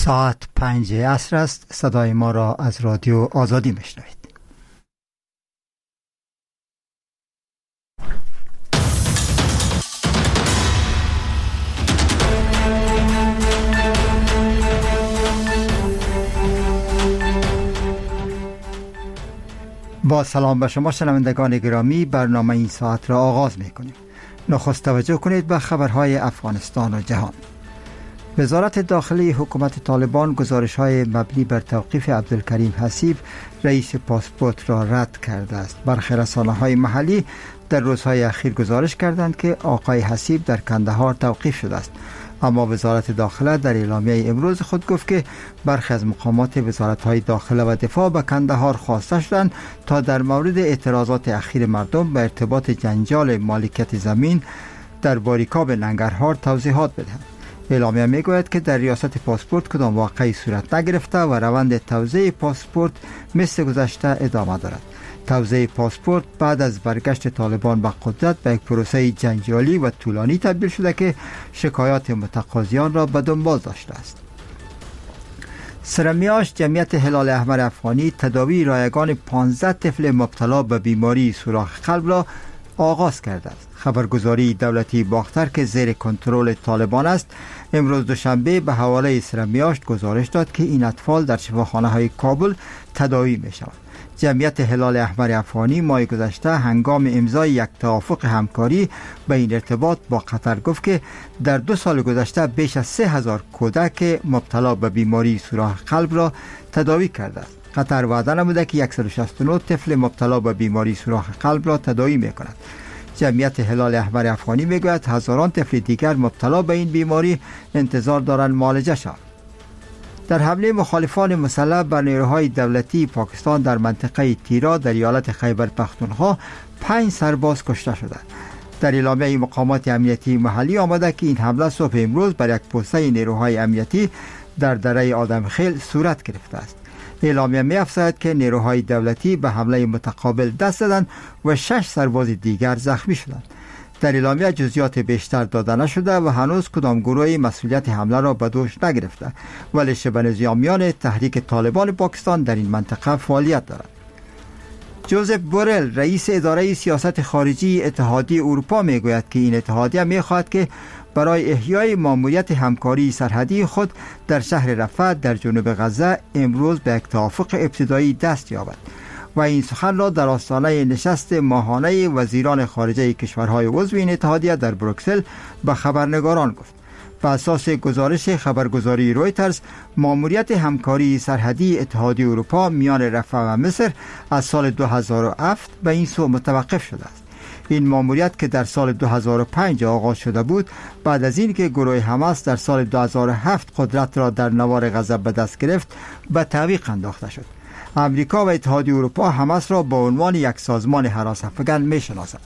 ساعت 5 عصر است. صدای ما را از رادیو آزادی میشنوید. با سلام به شما شنوندگان گرامی، برنامه این ساعت را آغاز میکنیم. نخست توجه کنید به خبرهای افغانستان و جهان. وزارت داخلی حکومت طالبان گزارش‌های مبنی بر توقیف عبدالکریم حسیب رئیس پاسپورت را رد کرده است. برخی رسانه‌های محلی در روزهای اخیر گزارش کردند که آقای حسیب در کندهار توقیف شده است، اما وزارت داخله در اعلامیه امروز خود گفت که برخی از مقامات وزارت‌های داخله و دفاع به کندهار خواسته شدند تا در مورد اعتراضات اخیر مردم به ارتباط جنجال مالکیت زمین در باریکاب ننگرهار توضیحات بدهند. اعلامیه میگوید که در ریاست پاسپورت کدام واقعی صورت نگرفته و روند توزیع پاسپورت مثل گذشته ادامه دارد. توزیع پاسپورت بعد از برگشت طالبان به قدرت به یک پروسه جنجالی و طولانی تبدیل شده که شکایات متقاضیان را به دنبال داشته است. سرمیاش جمعیت هلال احمر افغانی تداوی رایگان 15 طفل مبتلا به بیماری سوراخ قلب را آغاز کرده است. خبرگزاری دولتی باختر که زیر کنترل طالبان است امروز دوشنبه به حواله سرمیاشت گزارش داد که این اطفال در شفاخانه‌های کابل تداوی می شوند. جمعیت هلال احمر افغانی ماه گذشته هنگام امضای یک توافق همکاری به این ارتباط با قطر گفت که در 2 سال گذشته بیش از 3000 کودک مبتلا به بیماری سوراخ قلب را تداوی کرده است. قطر وعده نموده که 169 طفل مبتلا به بیماری سوراخ قلب را تداوی می کند. جمعیت هلال احمر افغانی میگوید هزاران طفل دیگر مبتلا به این بیماری انتظار دارند معالجه شوند. در حمله مخالفان مسلح بر نیروهای دولتی پاکستان در منطقه تیرا در ایالت خیبر پختونخوا 5 سرباز کشته شدند. در اعلامیه مقامات امنیتی محلی آمده که این حمله صبح امروز بر یک پوسته نیروهای امنیتی در دره آدمخیل صورت گرفته است. اعلامیه می افزاید که نیروهای دولتی به حمله متقابل دست زدند و 6 سرباز دیگر زخمی شدند. در اعلامیه جزئیات بیشتر داده نشده و هنوز کدام گروهی مسئولیت حمله را به دوش نگرفته، ولی شبه نظامیان تحریک طالبان پاکستان در این منطقه فعالیت دارند. جوزف بورل رئیس اداره سیاست خارجی اتحادیه اروپا می گوید که این اتحادیه می خواهد که برای احیای ماموریت همکاری سرحدی خود در شهر رفح در جنوب غزه امروز به یک توافق ابتدایی دست یابد و این سخن را در آستانه نشست ماهانه وزیران خارجه کشورهای عضو این اتحادیه در بروکسل به خبرنگاران گفت. بر اساس گزارش خبرگزاری رویترز، ماموریت همکاری سرحدی اتحادیه اروپا میان رفح و مصر از سال 2007 به این سو متوقف شده است. این ماموریت که در سال 2005 آغاز شده بود، بعد از این که گروه حماس در سال 2007 قدرت را در نوار غزه به دست گرفت، به تعویق انداخته شد. امریکا و اتحادیه اروپا حماس را به عنوان یک سازمان هراس افکن می‌شناسند.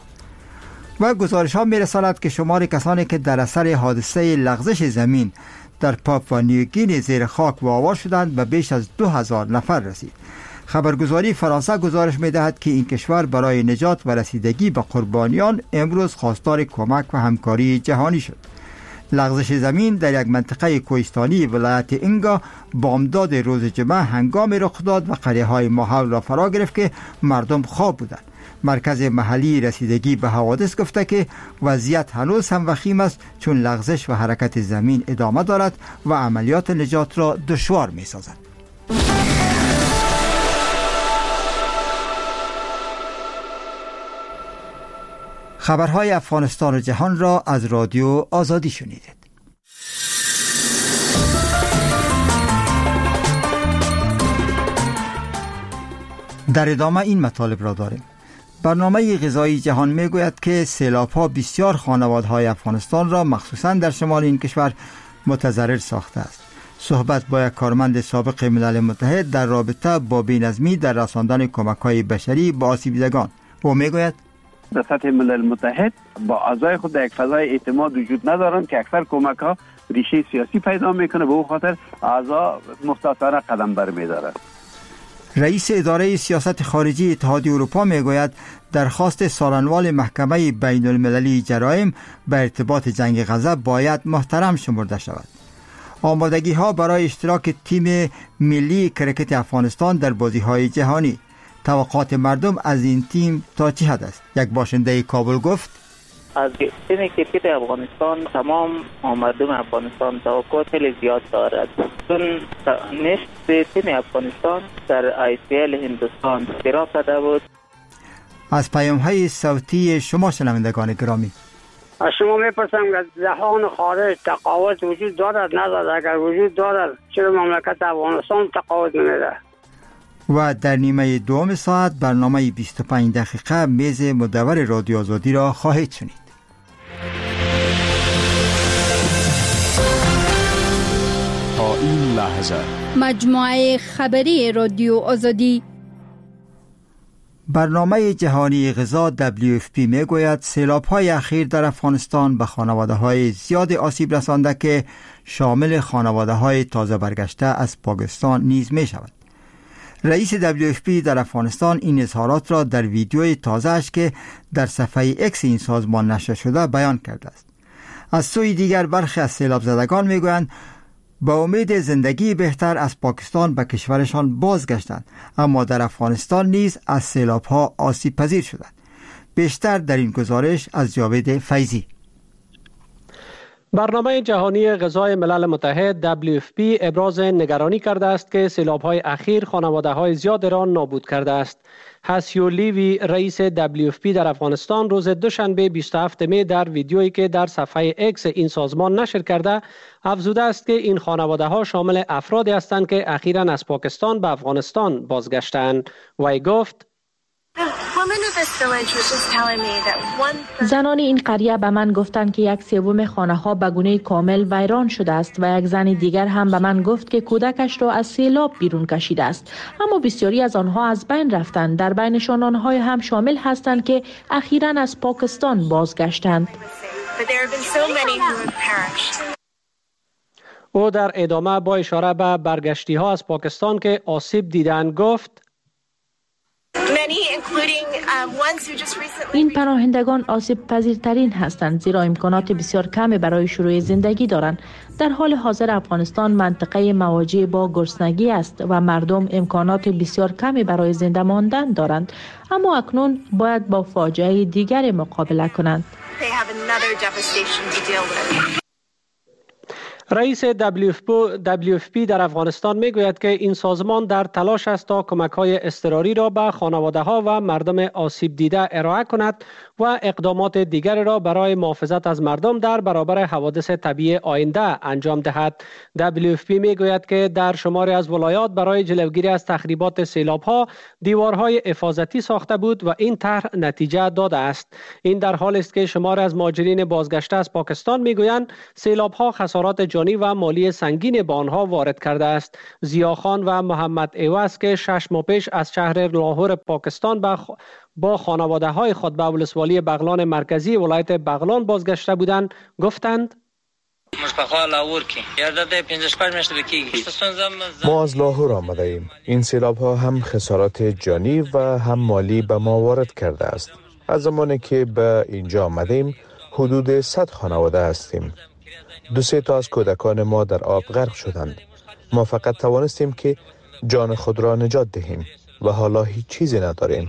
و گزارش ها می‌رساند که شمار کسانی که در اثر حادثه لغزش زمین در پاپوا نیوگینی زیر خاک وآوار شدند به بیش از 2000 نفر رسید. خبرگزاری فرانسه گزارش می‌دهد که این کشور برای نجات و رسیدگی به قربانیان امروز خواستار کمک و همکاری جهانی شد. لغزش زمین در یک منطقه کوهستانی ولایت اینگا بامداد روز جمعه هنگامی رخ داد و قریه‌های ماحول را فرا گرفت که مردم خواب بودند. مرکز محلی رسیدگی به حوادث گفته که وضعیت هنوز هم وخیم است چون لغزش و حرکت زمین ادامه دارد و عملیات نجات را دشوار می‌سازد. خبرهای افغانستان و جهان را از رادیو آزادی شنیدید. در ادامه این مطالب را داریم. برنامه غذایی جهان میگوید که سیلاب‌ها بسیار خانواده‌های افغانستان را مخصوصاً در شمال این کشور متضرر ساخته است. صحبت با یک کارمند سابق ملل متحد در رابطه با بی‌نظمی در رساندن کمک‌های بشری به آسیب‌دیدگان. او میگوید در سطح ملل متحد با اعضای خود در یک فضای اعتماد وجود ندارند که اکثر کمک ها ریشه سیاسی پیدا میکنه، به اون خاطر اعضا مختصرانه قدم برمیدارند. رئیس اداره سیاست خارجی اتحادیه اروپا میگوید درخواست سالانوال محکمه بین المللی جرایم به ارتباط جنگ غزه باید محترم شمرده شود. آمادگی ها برای اشتراک تیم ملی کرکت افغانستان در بازی های جهانی. توقعات مردم از این تیم تا چه حد است؟ یک باشنده کابل گفت از تیم کرکت افغانستان تمام مردم افغانستان توقعات خیلی زیاد دارد، چون نشست تیم افغانستان در IPL هندوستان اشتراک کرده بود. از پیام های صوتی شما شنوندگان گرامی، از شما میپرسم که جهان خارج تقاوت وجود دارد ندارد؟ اگر وجود دارد چرا مملکت افغانستان تقاوت نمیده؟ و در نیمه دوم ساعت برنامه 25 دقیقه میز مدور رادیو آزادی را خواهید شنید. تا این لحظه مجموعه خبری رادیو آزادی. برنامه جهانی غذا WFP میگوید سیلاب‌های اخیر در افغانستان به خانواده‌های زیاد آسیب رسانده که شامل خانواده‌های تازه برگشته از پاکستان نیز می‌شود. رئیس WFP در افغانستان این اظهارات را در ویدیوی تازه‌اش که در صفحه اکس این سازمان نشر شده بیان کرده است. از سوی دیگر برخی از سیلاب زدگان میگویند با امید زندگی بهتر از پاکستان به کشورشان بازگشتند، اما در افغانستان نیز از سیلاب‌ها آسیب پذیر شدند. بیشتر در این گزارش از جاوید فیضی. برنامه جهانی غذای ملل متحد WFP ابراز نگرانی کرده است که سیلاب‌های اخیر خانواده‌های زیاد را نابود کرده است. هاسیو لیوی رئیس WFP در افغانستان روز دوشنبه 27 می در ویدیویی که در صفحه اکس این سازمان نشر کرده افزوده است که این خانواده‌ها شامل افرادی هستند که اخیراً از پاکستان به افغانستان بازگشتند. وی گفت زنان این قریه به من گفتند که 1/3 خانه‌ها به گونه کامل ویران شده است و یک زن دیگر هم به من گفت که کودکش را از سیلاب بیرون کشیده است، اما بسیاری از آنها از بین رفتند. در بینشان آنهای هم شامل هستند که اخیراً از پاکستان بازگشتند. او در ادامه با اشاره به برگشتی ها از پاکستان که آسیب دیدند گفت این پناهندگان آسیب پذیرترین هستند زیرا امکانات بسیار کمی برای شروع زندگی دارند. در حال حاضر افغانستان منطقه مواجه با گرسنگی است و مردم امکانات بسیار کمی برای زنده ماندن دارند، اما اکنون باید با فاجعه دیگر مقابله کنند. رئیس WFP در افغانستان میگوید که این سازمان در تلاش است تا کمک‌های اضطراری را به خانواده‌ها و مردم آسیب دیده ارائه کند و اقدامات دیگر را برای محافظت از مردم در برابر حوادث طبیعی آینده انجام دهد. WFP میگوید که در شماری از ولایات برای جلوگیری از تخریبات سیلاب‌ها دیوارهای حفاظتی ساخته بود و این طرح نتیجه داده است. این در حالی است که شماری از مهاجرین بازگشته از پاکستان میگویند سیلاب‌ها خسارات جانی و مالی سنگین به آنها وارد کرده است. ضیاخان و محمد ایواز که 6 ماه پیش از شهر لاهور پاکستان با خانواده‌های خود به ولسوالی بغلان مرکزی ولایت بغلان بازگشته بودند گفتند ما از لاهور آمده ایم. این سیلاب‌ها هم خسارات جانی و هم مالی به ما وارد کرده است. از زمانی که به اینجا آمدیم حدود 100 خانواده هستیم. 2-3 تا از کودکان ما در آب غرق شدند. ما فقط توانستیم که جان خود را نجات دهیم و حالا هیچ چیزی نداریم.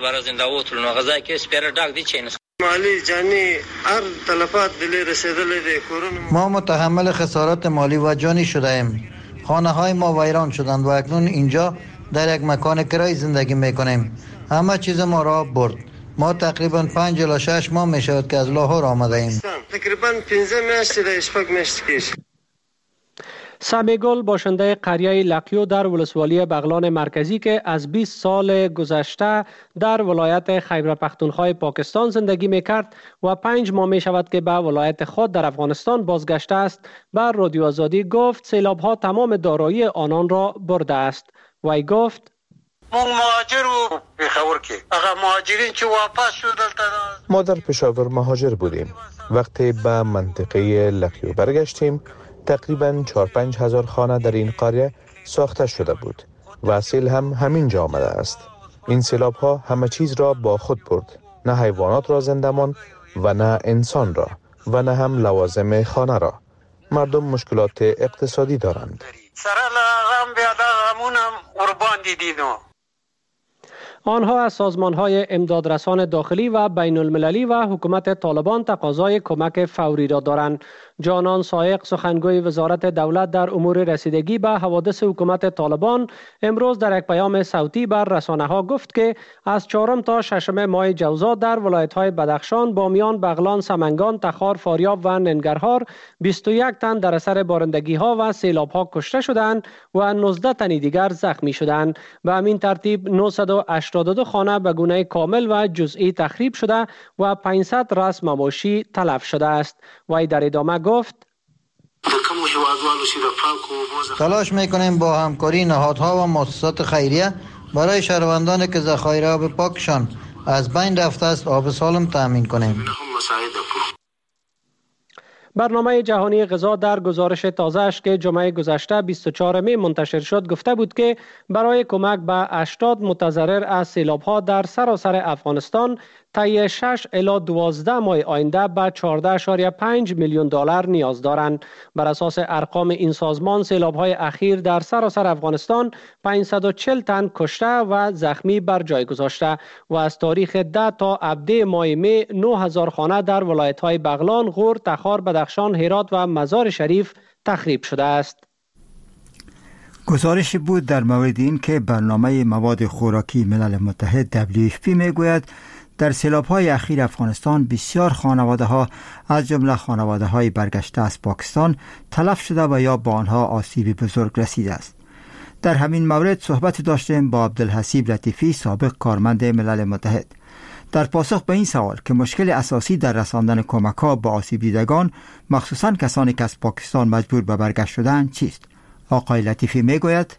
مالی جانی هر تلفات دلی رسیدلی دی کورون ما متحمل خسارات مالی و جانی شده ایم. خانه های ما ویران شدند و اکنون اینجا در یک مکان کرای زندگی میکنیم. همه چیز ما را برد. ما تقریبا 5 الی 6 ماه می شود که از لاهور آمده ایم. تقریبا 15 میاشت در اشپاک میشتکیش. سامیگل باشنده قریه لقیو در ولسوالی بغلان مرکزی که از 20 سال گذشته در ولایت خیبر پختونخوا پاکستان زندگی میکرد و 5 ماه می شود که به ولایت خود در افغانستان بازگشته است، بر رادیو آزادی گفت سیلاب‌ها تمام دارایی آنان را برده است. وی گفت ما در پشاور مهاجر بودیم. وقتی به منطقه لقیو برگشتیم تقریباً 4-5 هزار خانه در این قریه ساخته شده بود و سیل هم همین جا آمده است. این سیلاب ها همه چیز را با خود برد، نه حیوانات را زنده ماند و نه انسان را و نه هم لوازم خانه را. مردم مشکلات اقتصادی دارند. سره لغم بیاده غمونم قربان دیدینو. آنها از سازمان‌های امدادرسان داخلی و بین المللی و حکومت طالبان تقاضای کمک فوری را دارند. جانان سایق، سخنگوی وزارت دولت در امور رسیدگی به حوادث حکومت طالبان، امروز در یک پیام صوتی بر رسانه‌ها گفت که از 4 تا 6 ماه جوزا در ولایت‌های بدخشان، بامیان، بغلان، سمنگان، تخار، فاریاب و ننگرهار 21 تن در اثر بارندگی‌ها و سیلاب‌ها کشته شدند و 19 تن دیگر زخمی شدند. به همین ترتیب 982 خانه به گونه کامل و جزئی تخریب شده و 500 رأس مواشی تلف شده است. وی در ادامه گفت: تلاش میکنیم با همکاری نهادها و مؤسسات خیریه برای شهروندانی که ذخایر آب پاکشان از بین رفته است آب سالم تامین کنیم. برنامه جهانی غذا در گزارش تازه‌اش که جمعه گذشته 24 می منتشر شد گفته بود که برای کمک به 80 متضرر از سیلاب‌ها در سراسر افغانستان طی 6 الی 12 ماه آینده به 14.5 میلیون دلار نیاز دارند. بر اساس ارقام این سازمان، سیلاب‌های اخیر در سراسر افغانستان 540 تن کشته و زخمی بر جای گذاشته و از تاریخ 10 تا 17 ماه می 9000 خانه در ولایت‌های بغلان، غور، تخار، بدخشان، هرات و مزار شریف تخریب شده است. گزارشی بود در مورد این که برنامه مواد خوراکی ملل متحد WFP میگوید در سیلاب‌های اخیر افغانستان بسیار خانواده‌ها از جمله خانواده‌های برگشته از پاکستان تلف شده و یا با آنها آسیب بزرگ رسیده است. در همین مورد صحبت داشتیم با عبدالحسیب لطیفی، سابق کارمند ملل متحد. در پاسخ به این سوال که مشکل اساسی در رساندن کمک‌ها به آسیب دیدگان، مخصوصاً کسانی که از پاکستان مجبور به برگشت شدند، چیست؟ آقای لطیفی میگوید: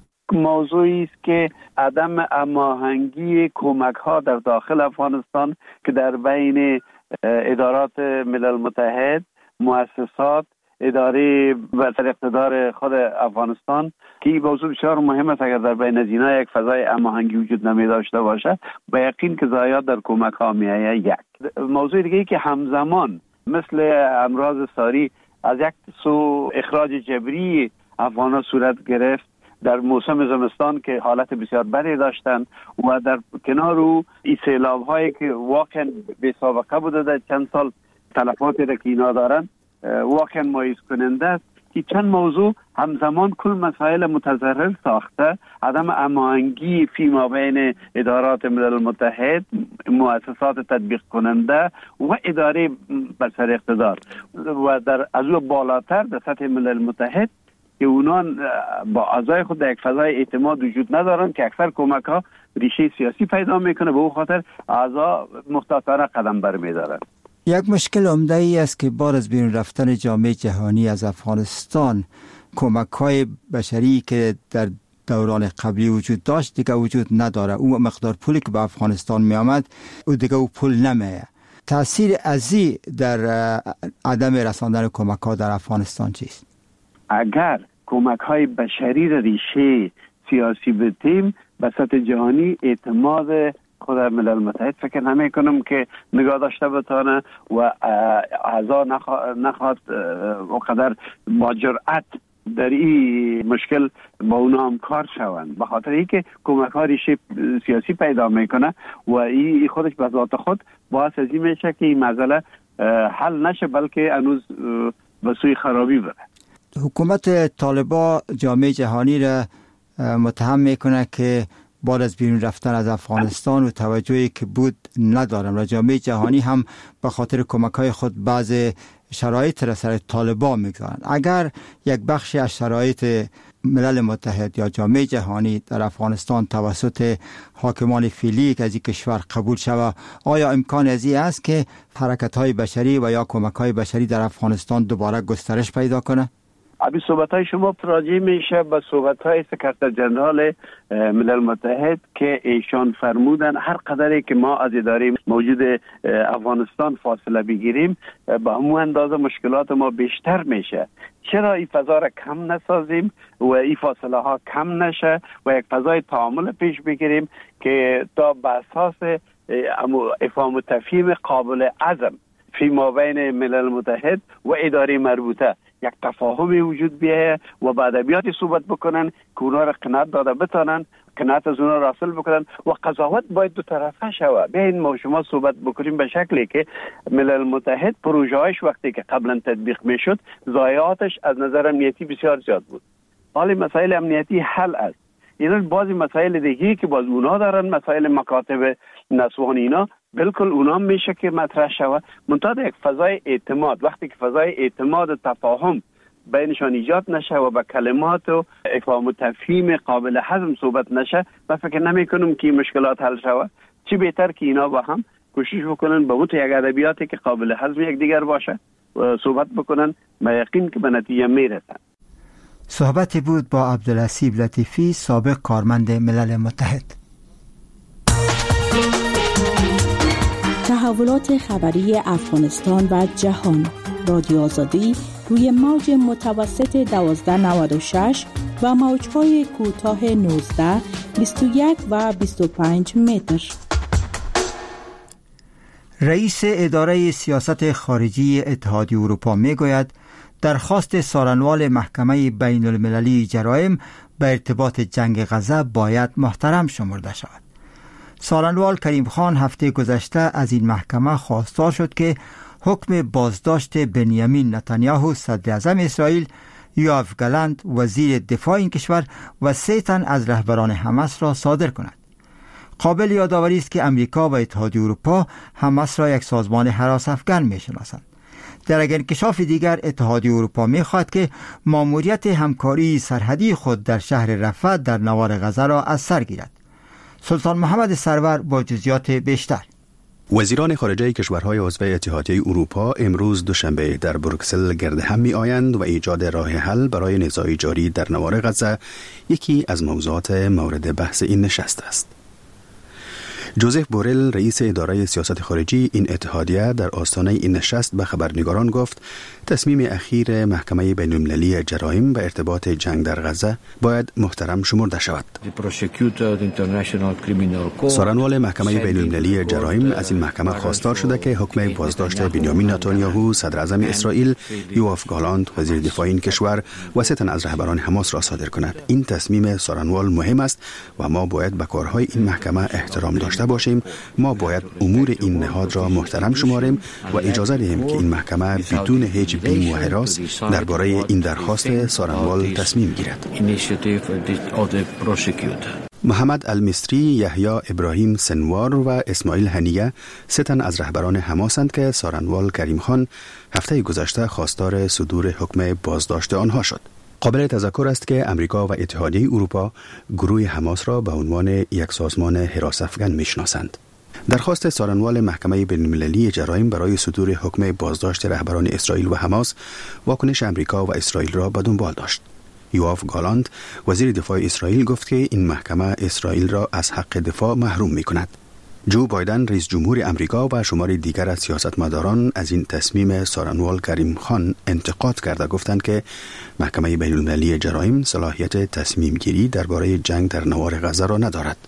موضوعی است که عدم هماهنگی کمک‌ها در داخل افغانستان که در بین ادارات ملل متحد، مؤسسات، اداره بر اقتدار خود افغانستان که این موضوع بسیار مهم است. اگر در بین از اینا یک فضای هماهنگی وجود نمی داشته باشه، به یقین که ضایعات در کمک‌ها می‌آید. یک موضوع دیگه ای که همزمان مثل امراض ساری از یک سو اخراج جبری افغان‌ها صورت گرفت در موسم زمستان که حالت بسیار بدی داشتن و در کنار او این سیلاب‌هایی که واقعا بی سابقه بوده در چند سال تلفاتی را که اینا دارن واقعا مایوس کننده است که چند موضوع همزمان کل مسائل متضرر ساخته. عدم هماهنگی فی ما بین ادارات ملل متحد، مؤسسات تطبیق کننده و اداره بر سر اقتدار و در از او بالاتر در سطح ملل متحد که اونان با اعضای خود در یک فضای اعتماد وجود ندارن که اکثر کمک ها ریشه سیاسی پیدا میکنه، به اون خاطر اعضا محتاطانه قدم برمیدارن. یک مشکل عمده ای است که بعد از بیرون رفتن جامعه جهانی از افغانستان، کمک های بشری که در دوران قبلی وجود داشت دیگه وجود نداره. او مقدار پولی که به افغانستان می آمد او دیگه او پول نمیه. تاثیر ازی در عدم رساندن کمک ها در افغانستان چیست؟ اگر کمک های بشری را ریشه سیاسی بدیم به سطح جهانی، اعتماد خود ملل متحد فکر نمی کنم که نگاه داشته بتانه و اعضا نخواد وقدر با جرأت در این مشکل با اونا همکار شوند، به خاطر اینکه کمک ها ریشه سیاسی پیدا میکنه و این خودش به ذات خود باعث از این میشه که این مسئله حل نشه بلکه هنوز به سوی خرابی بره. حکومت طالبان جامعه جهانی را متهم میکنه که بعد از بیرون رفتن از افغانستان و توجهی که بود ندارم و جامعه جهانی هم به خاطر کمک‌های خود بعض شرایط را سر طالبان میگذارند. اگر یک بخشی از شرایط ملل متحد یا جامعه جهانی در افغانستان توسط حاکمان فعلی که از این کشور قبول شود، آیا امکان ازی است که حرکت‌های بشری و یا کمک‌های بشری در افغانستان دوباره گسترش پیدا کنه؟ ابی صحبت‌های شما راجع میشه به صحبت‌های سکرتر جنرال ملل متحد که ایشان فرمودن هر قدری که ما از اداره موجود افغانستان فاصله بگیریم به همون اندازه مشکلات ما بیشتر میشه. چرا این فضا را کم نسازیم و این فاصله ها کم نشه و یک فضای تعامل پیش بگیریم که تا به اساس افهام و تفهیم قابل عزم فی ما بین ملل متحد و اداره مربوطه یک تفاهم وجود بیایه و با ادبیاتی صحبت بکنن که اونا را قناعت داده بتانن، قناعت از اونا را حاصل بکنن و قضاوت باید دو طرفه شود. بیاین ما شما صحبت بکنیم به شکلی که ملل متحد پروژه‌اش وقتی که قبلا تطبیق میشد ضایعاتش از نظر امنیتی بسیار زیاد بود. حالی مسائل امنیتی حل است. این بعضی مسائل دیگه که باز اونا دارن، مسائل مکاتب نسوان اینا بالکل اونا میشه که مطرح شود. منتها یک فضای اعتماد، وقتی که فضای اعتماد و تفاهم بینشان ایجاد نشه و با کلمات و افهام و تفهیم قابل هضم صحبت نشه، من فکر نمی کنم که مشکلات حل شود. چی بهتر که اینا با هم کوشش بکنن به بود یک ادبیاتی که قابل هضم یک دیگر باشه و صحبت بکنن، من یقین که به نتیجه میرسن. صحبتی بود با عبدالحسیب لطیفی، سابق کارمند ملل متحد. تحولات خبری افغانستان و جهان، رادیو آزادی روی موج متوسط 1296 و موج‌های کوتاه 19، 21 و 25 متر. رئیس اداره سیاست خارجی اتحادیه اروپا میگوید درخواست سارنوال محکمه بین المللی جرایم به ارتباط جنگ غزه باید محترم شمرده شود. سارنوال کریم خان هفته گذشته از این محکمه خواستار شد که حکم بازداشت بنیامین نتانیاهو صدر اعظم اسرائیل، یوآف گالانت وزیر دفاع این کشور و 3 تن از رهبران حماس را صادر کند. قابل یادآوری است که امریکا و اتحادیه اروپا حماس را یک سازمان هراس افکن می‌شناسند. در یک انکشاف دیگر اتحادیه اروپا می‌خواهد که ماموریت همکاری سرحدی خود در شهر رفح در نوار غزه را از سر گیرد. سلطان محمد سرور با جزئیات بیشتر. وزیران خارجه کشورهای عضو اتحادیه اروپا امروز دوشنبه در بروکسل گرد هم می‌آیند و ایجاد راه حل برای نزاع جاری در نوار غزه یکی از موضوعات مورد بحث این نشست است. جوزف بورل رئیس اداره سیاست خارجی این اتحادیه در آستانه این نشست به خبرنگاران گفت تصمیم اخیر محکمه بین المللی جرایم به ارتباط جنگ در غزه باید محترم شمرده شود. سارنوال محکمه بین المللی جرایم از این محکمه خواستار شده که حکم بازداشت بنیامین نتانیاهو صدر اعظم اسرائیل، یوآف گالانت وزیر دفاع این کشور و 3 تن از رهبران حماس را صادر کند. این تصمیم سارنوال مهم است و ما باید به کارهای این محکمه احترام داشته باشیم. ما باید امور این نهاد را محترم شماریم و اجازه دهیم که این محکمه بدون هیچ بیم و هراس درباره این درخواست سارنوال تصمیم گیرد. محمد المصری، یحیی ابراهیم سنوار و اسماعیل هنیه 3 تن از رهبران حماسند که سارنوال کریم خان هفته گذشته خواستار صدور حکم بازداشت آنها شد. قابل تذکر است که امریکا و اتحادیه اروپا گروه حماس را به عنوان یک سازمان هراس افکن میشناسند. درخواست سارنوال محکمه بین‌المللی جرایم برای صدور حکم بازداشت رهبران اسرائیل و حماس واکنش امریکا و اسرائیل را به دنبال داشت. یوآف گالانت وزیر دفاع اسرائیل گفت که این محکمه اسرائیل را از حق دفاع محروم می‌کند. جو بایدن رئیس جمهور امریکا و شماری دیگر از سیاستمداران از این تصمیم سارنوال کریم خان انتقاد کرده گفتند که محکمه بین المللی جرایم صلاحیت تصمیم گیری درباره جنگ در نوار غزه را ندارد.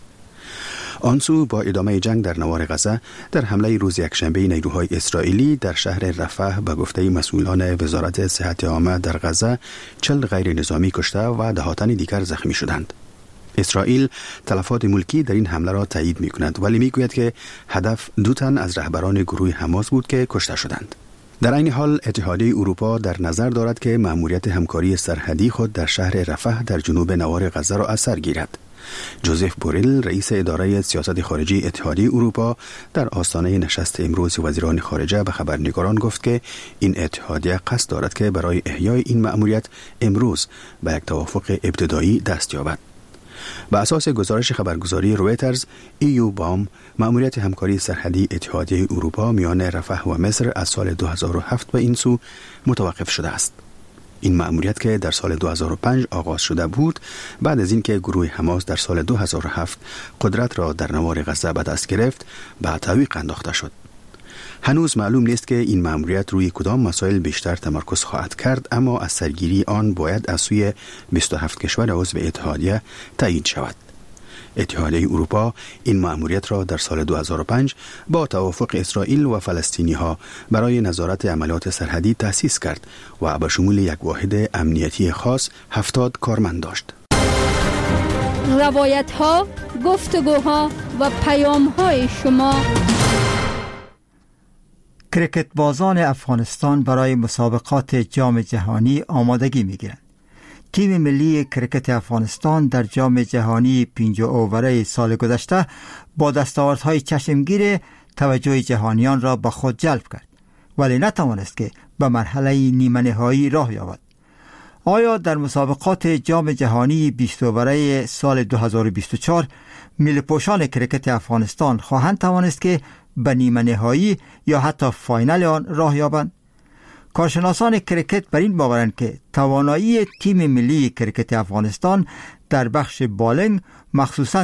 آنسو با ادامه جنگ در نوار غزه در حمله روز یکشنبه نیروهای اسرائیلی در شهر رفح به گفته مسئولان وزارت صحت عامه در غزه 40 غیر نظامی کشته و دهاتن دیگر زخمی شدند. اسرائیل تلفات ملکی در این حمله را تایید می کند ولی می گوید که هدف 2 تن از رهبران گروه حماس بود که کشته شدند. در این حال اتحادیه اروپا در نظر دارد که مأموریت همکاری سرحدی خود در شهر رفح در جنوب نوار غزه را از سر گیرد. جوزف بورل رئیس اداره سیاست خارجی اتحادیه اروپا در آستانه نشست امروز وزیران خارجه به خبرنگاران گفت که این اتحادیه قصد دارد که برای احیای این مأموریت امروز به یک توافق ابتدایی دست یابد. به اساس گزارش خبرگزاری رویترز، ایو بام مأموریت همکاری سرحدی اتحادیه اروپا میان رفح و مصر از سال 2007 به این سو متوقف شده است. این مأموریت که در سال 2005 آغاز شده بود بعد از اینکه گروه حماس در سال 2007 قدرت را در نوار غزه به دست گرفت به تعویق انداخته شد. هنوز معلوم نیست که این مأموریت روی کدام مسائل بیشتر تمرکز خواهد کرد، اما از سرگیری آن باید از سوی 27 کشور عضو اتحادیه تایید شود. اتحادیه اروپا این مأموریت را در سال 2005 با توافق اسرائیل و فلسطینی ها برای نظارت عملیات سرحدی تأسیس کرد و به شمول یک واحد امنیتی خاص 70 کارمند داشت. روایت ها، گفتگوها و پیام های شما. کرکت بازان افغانستان برای مسابقات جام جهانی آمادگی می‌گیرند. تیم ملی کرکت افغانستان در جام جهانی 5 اووره سال گذشته با دستاوردهای چشمگیر توجه جهانیان را به خود جلب کرد، ولی نتوانست که به مرحله نیمه نهایی راه یابد. آیا در مسابقات جام جهانی 20 اووره سال 2024 ملی‌پوشان کرکت افغانستان خواهند توانست که به نیمه نهایی یا حتی فاینال آن راه یابند؟ کارشناسان کرکت بر این باورند که توانایی تیم ملی کرکت افغانستان در بخش بالینگ، مخصوصاً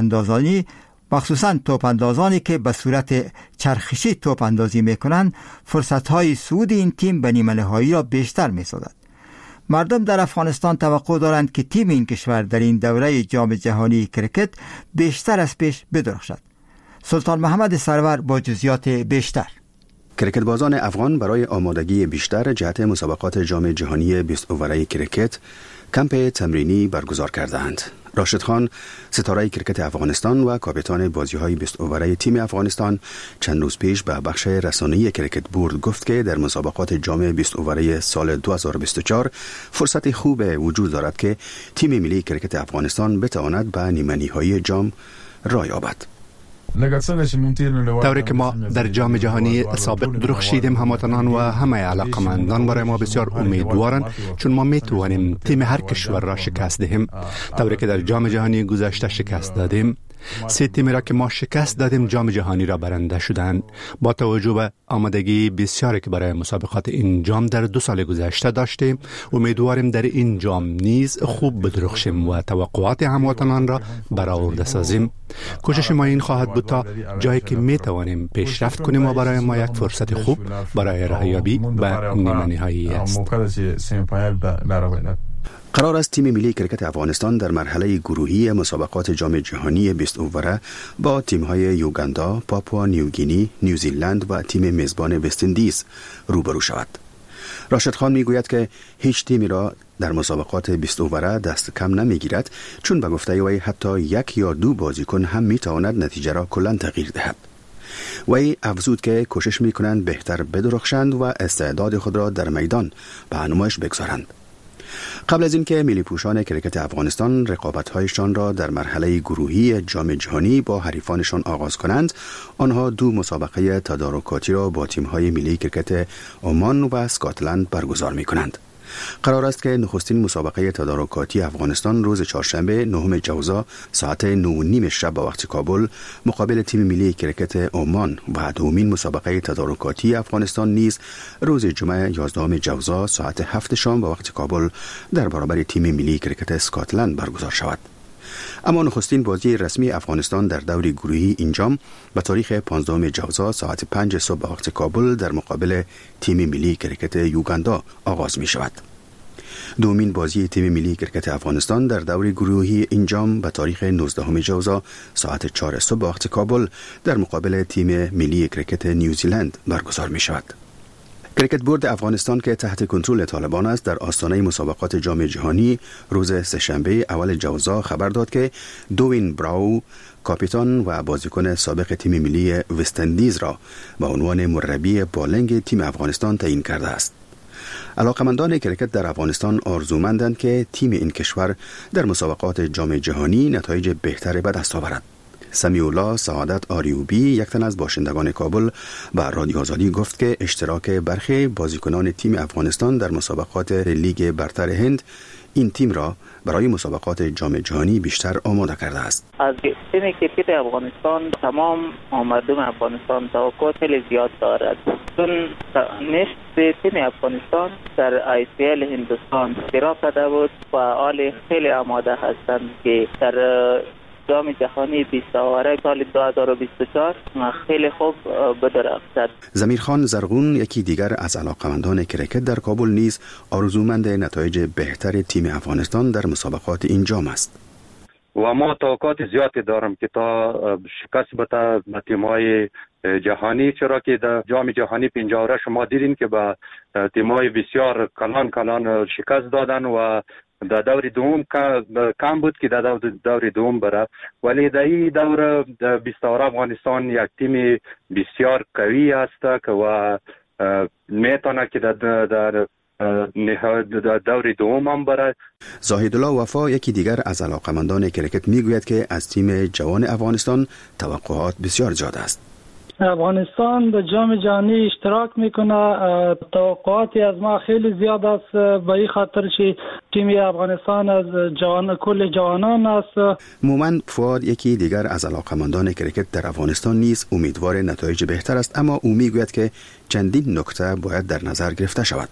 توپاندازانی که به صورت چرخشی توپ اندازی میکنند، فرصت‌های صعود این تیم به نیمه نهایی را بیشتر می‌سازد. مردم در افغانستان توقع دارند که تیم این کشور در این دوره جام جهانی کرکت بیشتر از پیش بدرخشد. سلطان محمد سرور با جزئیات بیشتر. کرکت بازان افغان برای آمادگی بیشتر جهت مسابقات جام جهانی 20 اووره کرکت کمپ تمرینی برگزار کردند. راشد خان، ستاره کرکت افغانستان و کاپیتان بازی‌های 20 اووره تیم افغانستان، چند روز پیش به بخش رسانه‌ای کرکت بورد گفت که در مسابقات جام 20 اووره سال 2024 فرصت خوب وجود دارد که تیم ملی کرکت افغانستان بتواند به نیمه نهایی جام راه یابد. طوری که ما در جام جهانی سابق درخشیدیم، هموطنان و همه علاقمندان برای ما بسیار امیدوارند، چون ما میتوانیم تیم هر کشور را شکست دهیم. طوری که در جام جهانی گذشته شکست دادیم، 3 تیمی را که ما شکست دادیم جام جهانی را برنده شدند. با توجه به آمادگی بسیاری که برای مسابقات این جام در 2 سال گذشته داشتیم، امیدواریم در این جام نیز خوب بدرخشیم و توقعات هموطنان را برآورده سازیم. کوشش ما این خواهد بود تا جایی که می توانیم پیشرفت کنیم و برای ما یک فرصت خوب برای راهیابی به نیمه نهایی است. قرار است تیم ملی کرکت افغانستان در مرحله گروهی مسابقات جام جهانی 20 اووره با تیم‌های یوگاندا، پاپوا نیوگینی، نیوزیلند و تیم میزبان وست اندیز روبرو شود. راشد خان میگوید که هیچ تیمی را در مسابقات 20 اووره دست کم نمیگیرد، چون به گفته وی حتی 1 یا 2 بازیکن هم میتواند نتیجه را کلاً تغییر دهد. وی افزود که کوشش میکنند بهتر بدرخشند و استعداد خود را در میدان به نمایش بگذارند. قبل از اینکه ملی‌پوشان کرکت افغانستان رقابت‌هایشان را در مرحله گروهی جام جهانی با حریفانشان آغاز کنند، آنها 2 مسابقه تدارکاتی را با تیم‌های ملی کرکت عمان و اسکاتلند برگزار می‌کنند. قرار است که نخستین مسابقه تدارکاتی افغانستان روز چهارشنبه 9 جوزا ساعت 9:30 شب به وقت کابل مقابل تیم ملی کرکت عمان و دومین مسابقه تدارکاتی افغانستان نیز روز جمعه 11 جوزا ساعت 7 شام به وقت کابل در برابر تیم ملی کرکت اسکاتلند برگزار شود. اما نخستین بازی رسمی افغانستان در دور گروهی این جام به تاریخ 15 جوزا ساعت 5 صبح به وقت کابل در مقابل تیم ملی کرکت یوگاندا آغاز می شود. دومین بازی تیم ملی کرکت افغانستان در دور گروهی این جام به تاریخ 19 جوزا ساعت 4 صبح به وقت کابل در مقابل تیم ملی کرکت نیوزیلند برگزار می شود. کرکت بورد افغانستان که تحت کنترل طالبان است در آستانه مسابقات جام جهانی روز سه‌شنبه اول جوزا خبر داد که دوین براو کاپیتان و بازیکن سابق تیم ملی وست اندیز را به عنوان مربی بالنگ تیم افغانستان تعیین کرده است. علاقمندان کرکت در افغانستان آرزومندند که تیم این کشور در مسابقات جام جهانی نتایج بهتری به دست آورد. سمیولا سعادت آریوبی، یک تن از باشندگان کابل، به رادیو آزادی گفت که اشتراک برخی بازیکنان تیم افغانستان در مسابقات لیگ برتر هند این تیم را برای مسابقات جام جهانی بیشتر آماده کرده است. از تیم کرکت افغانستان تمام مردم افغانستان توقع خیلی زیاد دارد، چون نشست تیم افغانستان در ICL هندوستان اشتراک کرده بود و حال خیلی آماده هستند که در جام جهانی 20 اووره سال 2024 خیلی خوب بدرخشد. ضمیر خان زرغون، یکی دیگر از علاقمندان کرکت در کابل، نیز آرزومند نتایج بهتر تیم افغانستان در مسابقات این جام است. و ما توقعات زیادی دارم که تا شکست بده به تیم‌های جهانی، چرا که در جام جهانی 50 شما دیدین که به تیم‌های بسیار کلان شکست دادن و در دور دوم کم بود که در دور دوم بره، ولی در این دور 20 افغانستان یک تیم بسیار قوی است و میتونه که در دور دوم هم بره. زاهدالله وفا یکی دیگر از علاقمندان کرکت میگوید که از تیم جوان افغانستان توقعات بسیار زیاد است. افغانستان در جام جهانی اشتراک میکنه، توقعاتی از ما خیلی زیاد است به این خاطر که تیم افغانستان از کل جوانان است. مومن فؤاد یکی دیگر از علاقمندان کرکت در افغانستان نیز امیدوار نتایج بهتر است، اما او میگوید که چندین نکته باید در نظر گرفته شود.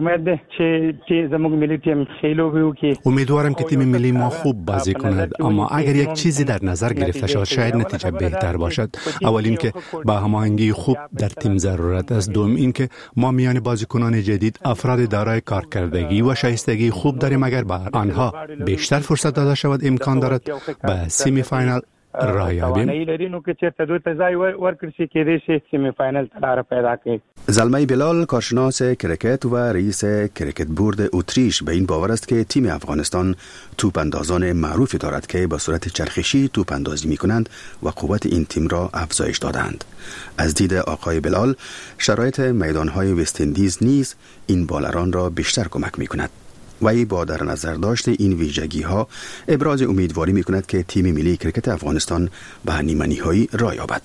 امیدوارم که تیم ملی ما خوب بازی کند، اما اگر یک چیزی در نظر گرفته شود شاید نتیجه بهتر باشد. اول اینکه با هماهنگی خوب در تیم ضرورت است، دوم اینکه ما میان بازیکنان جدید افراد دارای کارکردگی و شایستگی خوب داریم. اگر به آنها بیشتر فرصت داده شود امکان دارد به سیمی فاینال راه یابیم. زلمه بلال کارشناس کرکت و رئیس کرکت بورد اتریش به این باور است که تیم افغانستان توپ اندازان معروفی دارد که با صورت چرخشی توپ اندازی می کنند و قوت این تیم را افزایش دادند. از دید آقای بلال شرایط میدانهای وست اندیز نیز این بالران را بیشتر کمک می کند. وی با در نظر داشت این ویژگی ها ابراز امیدواری می کند که تیم ملی کرکت افغانستان به نیمه نهایی راه یابد.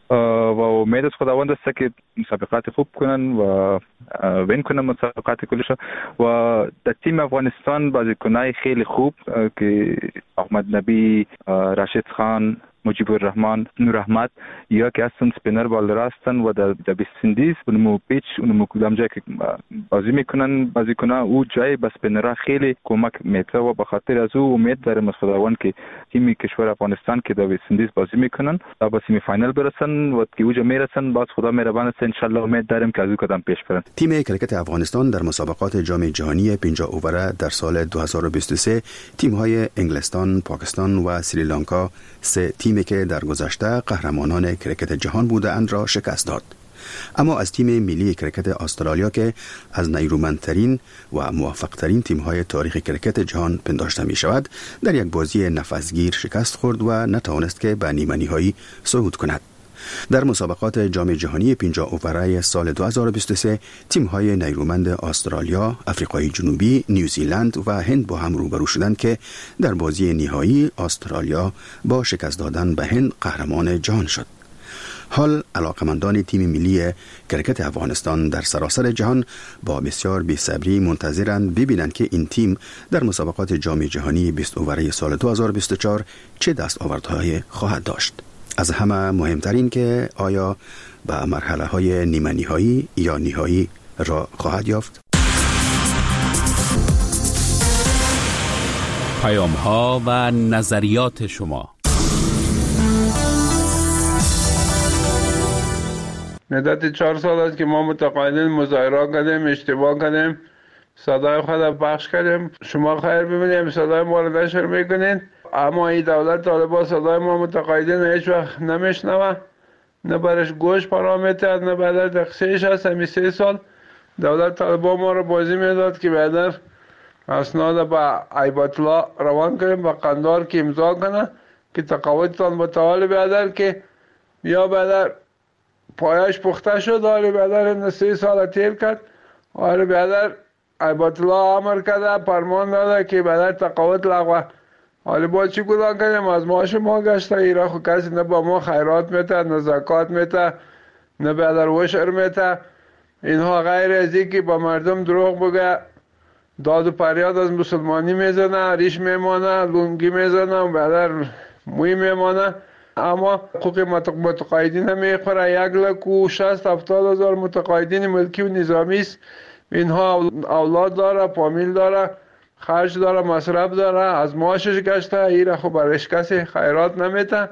و امید از خداوند است که مسابقات خوب کنن و وین کنن مسابقات کلش. و در تیم افغانستان بازیکنای خیلی خوب که احمد نبی، راشد خان، مجیب الرحمن، نور احمد یا که هستن سپینر بالر هستن و در بیستندیز اونمو پیچ اونمو کدام جای که بازی میکنن بازیکن‌ها او جای بس سپینرها خیلی کمک میته و به خاطر از او امید دارم از خداوند که تیم کشور افغانستان که در بیستندیز بازی میکنن تا به سیمی فاینال برسن و که اوجا میرسن باز خدا مهربان است ان شاء الله امید داریم که از او قدم پیش برن. تیم کرکت افغانستان در مسابقات جام جهانی 50 اووره در سال 2023 تیم‌های انگلستان، پاکستان و سریلانکا سه تیمی که در گذشته قهرمانان کرکت جهان بودند را شکست داد. اما از تیم ملی کرکت استرالیا که از نیرومندترین و موفقترین تیم‌های تاریخ کرکت جهان پنداشته می شود در یک بازی نفسگیر شکست خورد و نتوانست که به نیمه نهایی صعود کند. در مسابقات جام جهانی 50 اووره سال 2023 تیم‌های نیرومند استرالیا، آفریقای جنوبی، نیوزیلند و هند با هم روبرو شدند که در بازی نهایی استرالیا با شکست دادن به هند قهرمان جهان شد. حال علاقمندان تیم ملی کرکت افغانستان در سراسر جهان با بسیار بی‌صبری منتظرند ببینند که این تیم در مسابقات جام جهانی 20 اووره سال 2024 چه دستاوردهایی خواهد داشت. از همه مهمترین که آیا به مرحله های نیمه نهایی یا نهایی را خواهد یافت؟ پیام ها و نظریات شما. مدت 4 سال است که ما متقاعدین مظاهره کردیم، اشتباه کردیم، صدای خود پخش کردیم. شما خیر ببینید صدای ما را نشر میکنین، اما این دولت طالبان صدای ما متقاعدین هیچ وقت نمیشنوه، نه برش گوش پرامیته، نه بعد تقصیرش هست. همی 3 سال دولت طالبان ما رو بازی میداد که بعد اسناد با عیبت الله روان کنیم با قندار که امضا کنه که تقاعدتان متعال بیادر که یا بعد پایش پخته شد. حالی بعد 3 سال تیر کرد، حالی بعد عیبت الله امر کرده، فرمان داده که بعد تقاعد لغوه. حالی با چی کدان کنیم؟ از معاش ما گشته. ایرا خود کسی نه با ما خیرات میته، نه زکات میته، نه بعد وشر میته. اینها غیر از این که با مردم دروغ بگه، داد و پریاد از مسلمانی میزنه، ریش میمانه، لونگی میزنه و بعد موی میمانه. اما حقوق متقاعدین نمیخوره. 1,60,000-70,000 متقاعدین ملکی و نظامی است. اینها اولاد داره، فامیل داره، خرج داره، مصرف داره، از معاشش گشته. ایره خب برش کسی خیرات نمیته.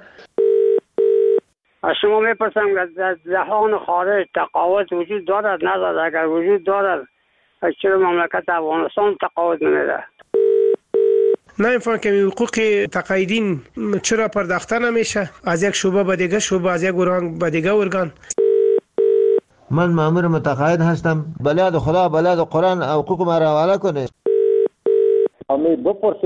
از شما میپرسم که در جهان خارج تقاعد وجود دارد ندارد؟ اگر وجود دارد چرا مملکت افغانستان تقاعد نمیده؟ نمیفهم که حقوق تقاعدین چرا پرداخته نمیشه، از یک شعبه به دیگه شعبه، از یک ارگان به دیگه ارگان. من مأمور متقاعد هستم، بلاد خدا بلاد قرآن حقوق ما را حواله کنه. امید بپرسید